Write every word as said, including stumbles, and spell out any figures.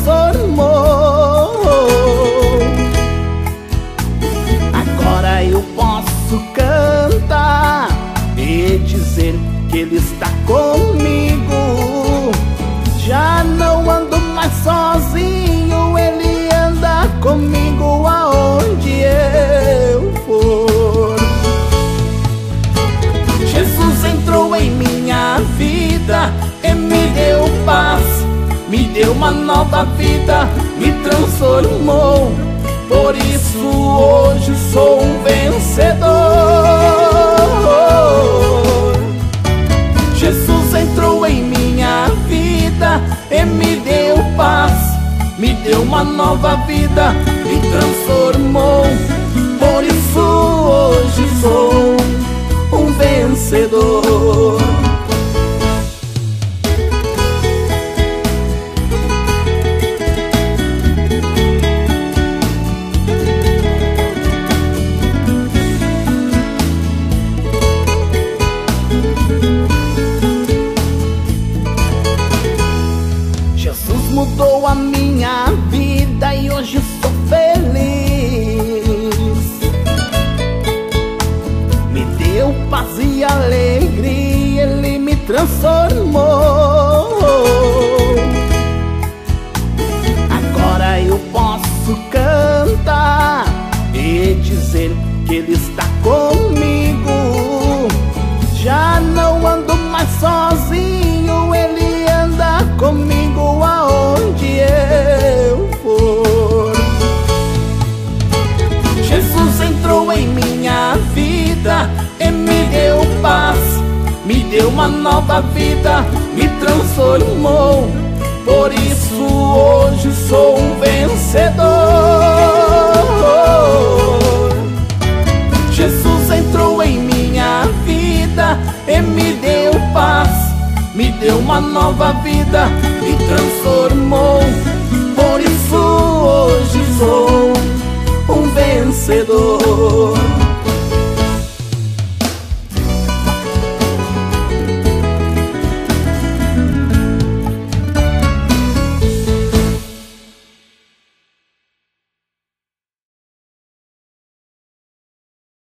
transformou. Agora eu posso cantar e dizer que Ele está comigo. Já não ando mais sozinho, Ele anda comigo aonde eu for. Jesus entrou em minha vida e me deu paz, me deu uma nova vida, me transformou. Por isso hoje sou um vencedor. Jesus entrou em minha vida e me deu paz, me deu uma nova vida, me transformou. Por isso hoje sou um vencedor. Jesus mudou a minha vida e hoje sou feliz. Me deu paz e alegria, Ele me transformou. Agora eu posso cantar e dizer que Ele está comigo. Já não ando mais sozinho, Ele anda comigo aonde eu for. Jesus entrou em minha vida e me deu paz, me deu uma nova vida, me transformou. Por isso